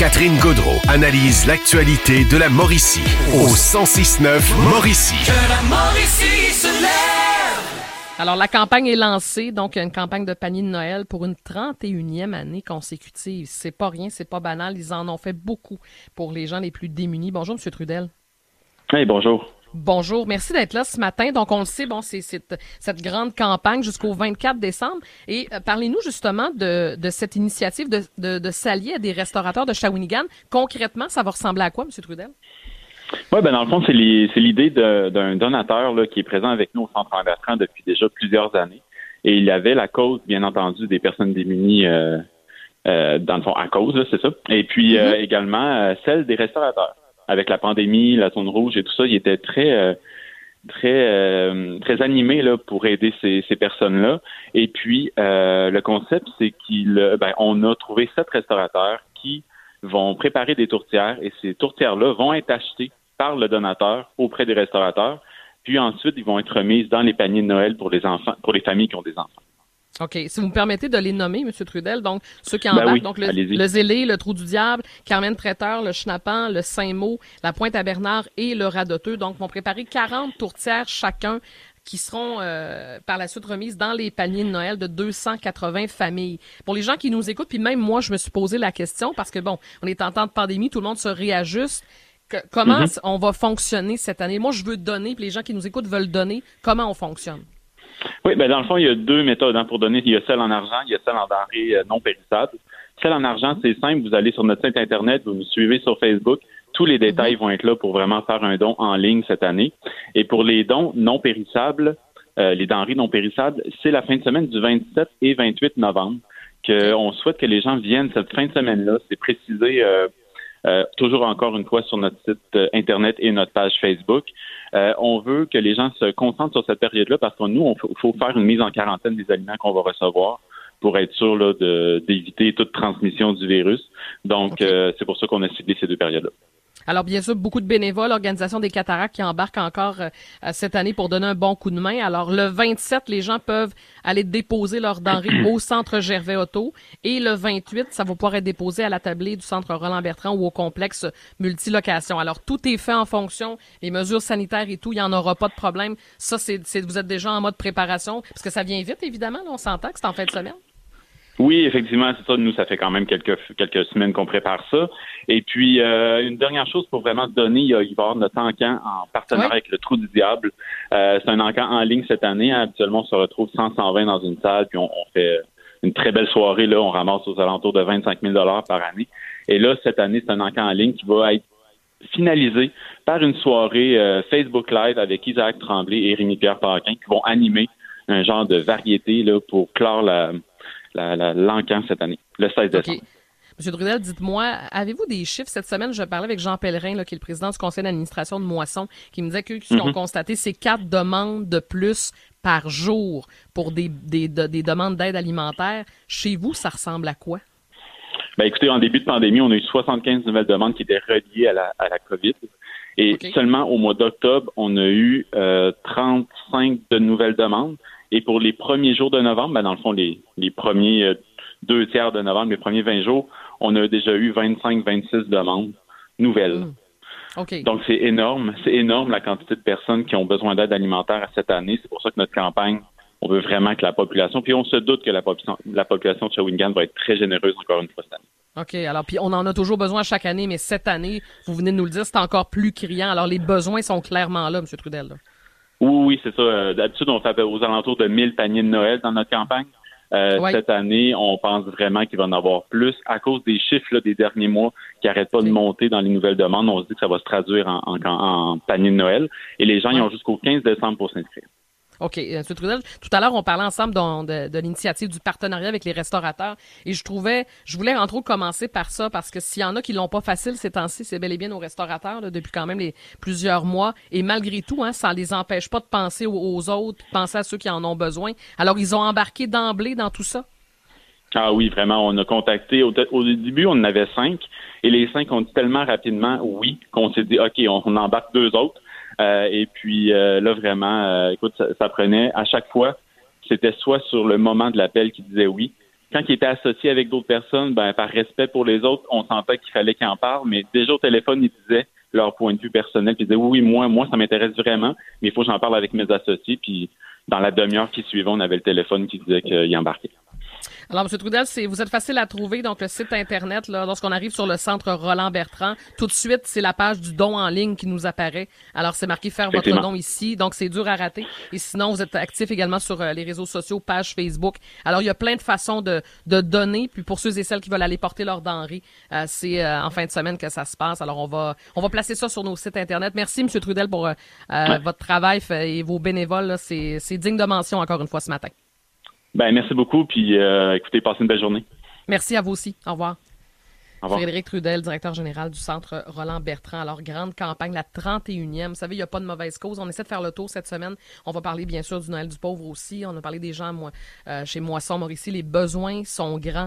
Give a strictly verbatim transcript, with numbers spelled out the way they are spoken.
Catherine Gaudreault analyse l'actualité de la Mauricie au cent six neuf Mauricie. Que la Mauricie se lève! Alors, la campagne est lancée, donc une campagne de panier de Noël pour une trente et unième année consécutive. C'est pas rien, c'est pas banal. Ils en ont fait beaucoup pour les gens les plus démunis. Bonjour, M. Trudel. Hey, bonjour. Bonjour, merci d'être là ce matin. Donc, on le sait, bon, c'est cette, cette grande campagne jusqu'au vingt-quatre décembre. Et euh, parlez-nous justement de, de cette initiative de, de, de s'allier à des restaurateurs de Shawinigan. Concrètement, ça va ressembler à quoi, M. Trudel? Oui, ben dans le fond, c'est, les, c'est l'idée de, d'un donateur là, qui est présent avec nous au Centre Bertrand depuis déjà plusieurs années. Et il avait la cause, bien entendu, des personnes démunies, euh, euh, dans le fond, à cause, là, c'est ça. Et puis mm-hmm. euh, également euh, celle des restaurateurs. Avec la pandémie, la zone rouge et tout ça, il était très euh, très euh, très animé là pour aider ces, ces personnes-là. Et puis euh, le concept, c'est qu'il ben, on a trouvé sept restaurateurs qui vont préparer des tourtières et ces tourtières-là vont être achetées par le donateur auprès des restaurateurs. Puis ensuite, ils vont être remises dans les paniers de Noël pour les enfants, pour les familles qui ont des enfants. OK. Si vous me permettez de les nommer, M. Trudel, donc ceux qui ben embarquent, oui, donc le, allez-y. le Zélé, le Trou du Diable, Carmen Traiteur, le Schnappant, le Saint-Mot, la Pointe-à-Bernard et le Radoteux, donc vont préparer quarante tourtières chacun qui seront euh, par la suite remises dans les paniers de Noël de deux cent quatre-vingts familles. Pour les gens qui nous écoutent, puis même moi, je me suis posé la question parce que, bon, on est en temps de pandémie, tout le monde se réajuste. Que, comment mm-hmm. on va fonctionner cette année? Moi, je veux donner, puis les gens qui nous écoutent veulent donner. Comment on fonctionne? Oui, ben dans le fond, il y a deux méthodes hein, pour donner. Il y a celle en argent, il y a celle en denrées euh, non périssables. Celle en argent, c'est simple. Vous allez sur notre site Internet, vous nous suivez sur Facebook. Tous les détails mm-hmm. vont être là pour vraiment faire un don en ligne cette année. Et pour les dons non périssables, euh, les denrées non périssables, c'est la fin de semaine du vingt-sept et vingt-huit novembre qu'on souhaite que les gens viennent cette fin de semaine-là. C'est précisé euh, euh, toujours encore une fois sur notre site euh, Internet et notre page Facebook. Euh, on veut que les gens se concentrent sur cette période-là parce que nous, il faut faire une mise en quarantaine des aliments qu'on va recevoir pour être sûr là, de, d'éviter toute transmission du virus. Donc, okay. euh, c'est pour ça qu'on a ciblé ces deux périodes-là. Alors, bien sûr, beaucoup de bénévoles, l'Organisation des cataractes qui embarquent encore euh, cette année pour donner un bon coup de main. Alors, le vingt-sept, les gens peuvent aller déposer leurs denrées au Centre Gervais-Auto. Et le vingt-huit, ça va pouvoir être déposé à la tablée du Centre Roland-Bertrand ou au complexe multilocation. Alors, tout est fait en fonction des mesures sanitaires et tout. Il n'y en aura pas de problème. Ça, c'est, c'est vous êtes déjà en mode préparation. Parce que ça vient vite, évidemment. Là, on s'entend que c'est en fin de semaine. Oui, effectivement, c'est ça. Nous, ça fait quand même quelques quelques semaines qu'on prépare ça. Et puis, euh, une dernière chose pour vraiment donner, il, y a, il va y avoir notre encan en partenariat oui. avec le Trou du Diable. Euh, c'est un encan en ligne cette année. Habituellement, on se retrouve cent, cent vingt dans une salle, puis on, on fait une très belle soirée. Là, on ramasse aux alentours de vingt-cinq mille dollars par année. Et là, cette année, c'est un encan en ligne qui va être finalisé par une soirée euh, Facebook Live avec Isaac Tremblay et Rémi-Pierre Paquin qui vont animer un genre de variété là pour clore la La, la, l'encan cette année, le seize décembre. Okay. Monsieur Trudel, dites-moi, avez-vous des chiffres? Cette semaine, je parlais avec Jean Pellerin, là, qui est le président du conseil d'administration de Moisson, qui me disait que ce qu'ils mm-hmm. ont constaté, c'est quatre demandes de plus par jour pour des, des, de, des demandes d'aide alimentaire. Chez vous, ça ressemble à quoi? Ben, écoutez, en début de pandémie, on a eu soixante-quinze nouvelles demandes qui étaient reliées à la, à la COVID. Et okay. seulement au mois d'octobre, on a eu euh, trente-cinq de nouvelles demandes. Et pour les premiers jours de novembre, ben dans le fond, les, les premiers euh, deux tiers de novembre, les premiers vingt jours, on a déjà eu vingt-cinq vingt-six demandes nouvelles. Mmh. Okay. Donc, c'est énorme. C'est énorme la quantité de personnes qui ont besoin d'aide alimentaire à cette année. C'est pour ça que notre campagne, on veut vraiment que la population, puis on se doute que la population, la population de Shawinigan va être très généreuse encore une fois cette année. OK. Alors, puis on en a toujours besoin chaque année, mais cette année, vous venez de nous le dire, c'est encore plus criant. Alors, les besoins sont clairement là, M. Trudel. Là. Oui, oui, c'est ça. Euh, d'habitude, on fait aux alentours de mille paniers de Noël dans notre campagne. Euh, ouais. Cette année, on pense vraiment qu'il va en avoir plus à cause des chiffres là, des derniers mois qui n'arrêtent pas okay. de monter dans les nouvelles demandes. On se dit que ça va se traduire en, en, en panier de Noël. Et les gens, ouais. ils ont jusqu'au quinze décembre pour s'inscrire. OK. M. Trudel, tout à l'heure, on parlait ensemble de, de, de l'initiative du partenariat avec les restaurateurs. Et je trouvais, je voulais entre autres commencer par ça, parce que s'il y en a qui l'ont pas facile ces temps-ci, c'est bel et bien nos restaurateurs, là, depuis quand même les plusieurs mois. Et malgré tout, hein, ça les empêche pas de penser aux, aux autres, de penser à ceux qui en ont besoin. Alors, ils ont embarqué d'emblée dans tout ça? Ah oui, vraiment. On a contacté, au, au début, on en avait cinq. Et les cinq ont dit tellement rapidement oui qu'on s'est dit, OK, on, on embarque deux autres. Euh, et puis euh, là, vraiment, euh, écoute, ça, ça prenait à chaque fois, c'était soit sur le moment de l'appel qui disait oui, quand il était associé avec d'autres personnes, ben par respect pour les autres, on sentait qu'il fallait qu'il en parle, mais déjà au téléphone, ils disaient leur point de vue personnel, puis ils disaient oui, moi, moi, ça m'intéresse vraiment, mais il faut que j'en parle avec mes associés, puis dans la demi-heure qui suivait, on avait le téléphone qui disait qu'il embarquait. Alors, M. Trudel, c'est, vous êtes facile à trouver, donc le site Internet, là, lorsqu'on arrive sur le centre Roland-Bertrand, tout de suite, c'est la page du don en ligne qui nous apparaît. Alors, c'est marqué « Faire votre don » ici, donc c'est dur à rater. Et sinon, vous êtes actif également sur euh, les réseaux sociaux, page Facebook. Alors, il y a plein de façons de, de donner, puis pour ceux et celles qui veulent aller porter leurs denrées, euh, c'est euh, en fin de semaine que ça se passe. Alors, on va on va placer ça sur nos sites Internet. Merci, M. Trudel, pour euh, euh, votre travail et vos bénévoles. Là. C'est, c'est digne de mention, encore une fois, ce matin. Ben, merci beaucoup, puis euh, écoutez, passez une belle journée. Merci à vous aussi. Au revoir. Au revoir. Frédéric Trudel, directeur général du Centre Roland-Bertrand. Alors, grande campagne, la trente et unième. Vous savez, il n'y a pas de mauvaise cause. On essaie de faire le tour cette semaine. On va parler, bien sûr, du Noël du pauvre aussi. On a parlé des gens moi, euh, chez Moisson Mauricie. Les besoins sont grands.